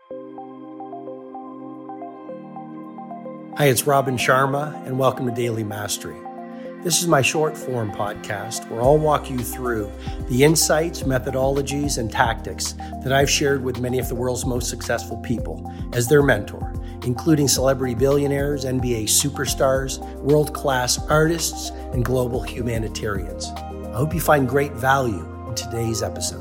Hi, it's Robin Sharma, and welcome to Daily Mastery. This is my short-form podcast where I'll walk you through the insights, methodologies, and tactics that I've shared with many of the world's most successful people as their mentor, including celebrity billionaires, NBA superstars, world-class artists, and global humanitarians. I hope you find great value in today's episode.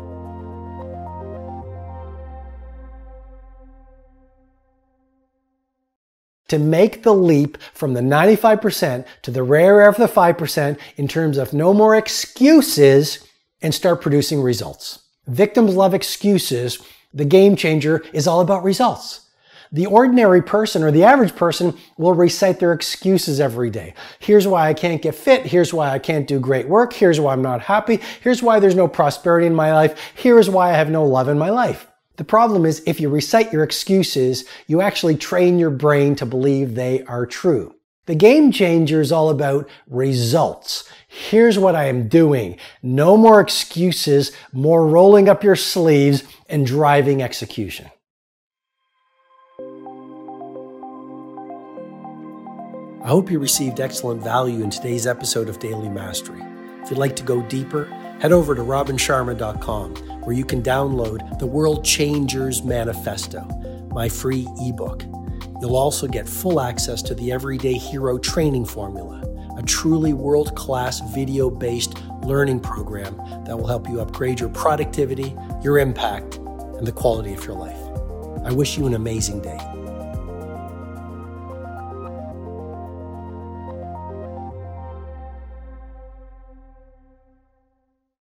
To make the leap from the 95% to the rare of the 5% in terms of no more excuses and start producing results. Victims love excuses. The game changer is all about results. The ordinary person or the average person will recite their excuses every day. Here's why I can't get fit. Here's why I can't do great work. Here's why I'm not happy. Here's why there's no prosperity in my life. Here's why I have no love in my life. The problem is if you recite your excuses, you actually train your brain to believe they are true. The game changer is all about results. Here's what I am doing. No more excuses, more rolling up your sleeves and driving execution. I hope you received excellent value in today's episode of Daily Mastery. If you'd like to go deeper, head over to robinsharma.com, where you can download the World Changers Manifesto, my free ebook. You'll also get full access to the Everyday Hero Training Formula, a truly world-class video-based learning program that will help you upgrade your productivity, your impact, and the quality of your life. I wish you an amazing day.